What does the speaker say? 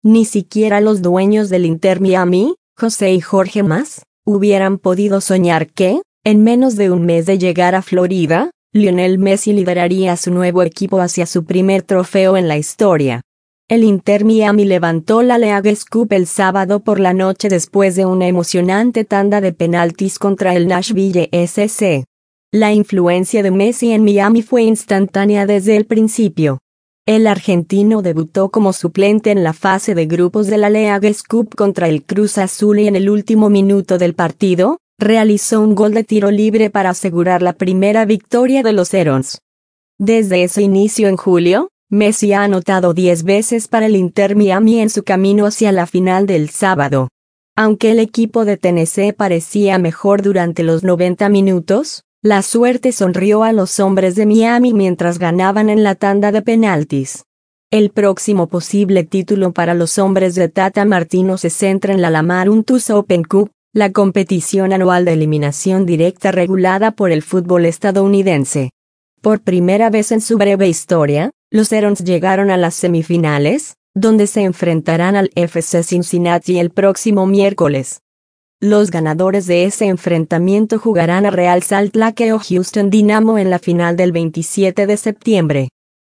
Ni siquiera los dueños del Inter Miami, José y Jorge Mas, hubieran podido soñar que, en menos de un mes de llegar a Florida, Lionel Messi lideraría a su nuevo equipo hacia su primer trofeo en la historia. El Inter Miami levantó la Leagues Cup el sábado por la noche después de una emocionante tanda de penaltis contra el Nashville SC. La influencia de Messi en Miami fue instantánea desde el principio. El argentino debutó como suplente en la fase de grupos de la Leagues Cup contra el Cruz Azul y en el último minuto del partido, realizó un gol de tiro libre para asegurar la primera victoria de los Herons. Desde ese inicio en julio, Messi ha anotado 10 veces para el Inter Miami en su camino hacia la final del sábado. Aunque el equipo de Tennessee parecía mejor durante los 90 minutos, la suerte sonrió a los hombres de Miami mientras ganaban en la tanda de penaltis. El próximo posible título para los hombres de Tata Martino se centra en la Lamar Untus Open Cup, la competición anual de eliminación directa regulada por el fútbol estadounidense. Por primera vez en su breve historia, los Herons llegaron a las semifinales, donde se enfrentarán al FC Cincinnati el próximo miércoles. Los ganadores de ese enfrentamiento jugarán a Real Salt Lake o Houston Dynamo en la final del 27 de septiembre.